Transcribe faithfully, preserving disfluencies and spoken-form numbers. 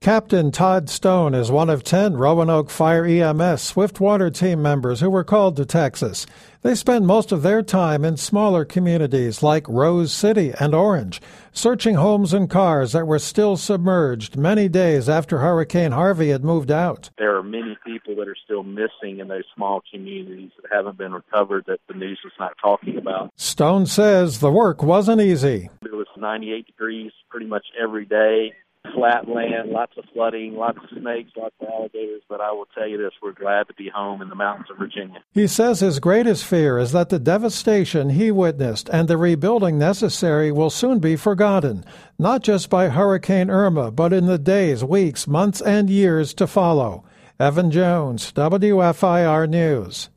Captain Todd Stone is one of ten Roanoke Fire E M S Swiftwater team members who were called to Texas. They spend most of their time in smaller communities like Rose City and Orange, searching homes and cars that were still submerged many days after Hurricane Harvey had moved out. There are many people that are still missing in those small communities that haven't been recovered that the news is not talking about. Stone says the work wasn't easy. It was ninety-eight degrees pretty much every day. Flat land, lots of flooding, lots of snakes, lots of alligators, but I will tell you this, we're glad to be home in the mountains of Virginia. He says his greatest fear is that the devastation he witnessed and the rebuilding necessary will soon be forgotten, not just by Hurricane Irma, but in the days, weeks, months, and years to follow. Evan Jones, W F I R News.